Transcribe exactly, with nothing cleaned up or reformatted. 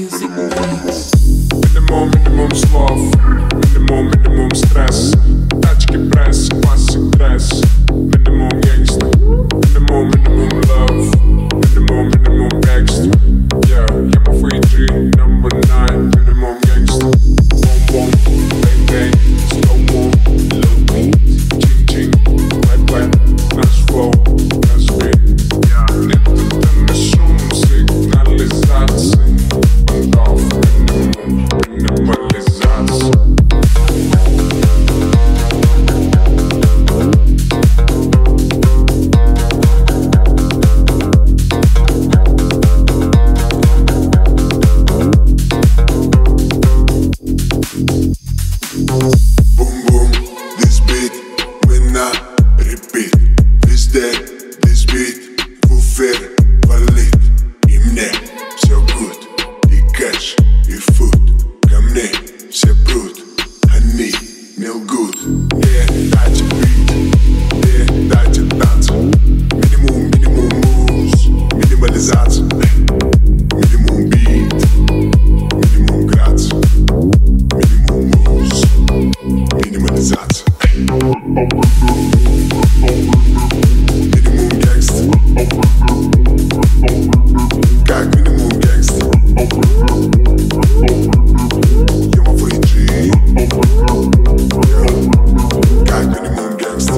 Minimum, minimum slov, minimum, minimum stress. Тачки пресс, классик дресс. Minimum gangsta, minimum, minimum love. Minimum, minimum gangsta. Yeah, I'm a free G, number nine. Minimum gangsta. Boom, boom, bang, bang. Slow mo, low beat. Ching, ching, wet, wet. Наш flow, наш beat. Yeah, нет это шум, сигнализации. Бандов, минимум, минимализация. Boom-boom, this beat, мы на repeat. Везде, this beat, буфер валит. И мне все good, и кэш, и фуд. Ко мне все прут, они не лгут. Не дайте бит, не дайте танца. Минимум, минимум moves, минимализация. Минимум бит, минимум грация. Минимум moves, минимализация. Минимум гангста. Как минимум гангста. Я мой фри джи. Как минимум гангста.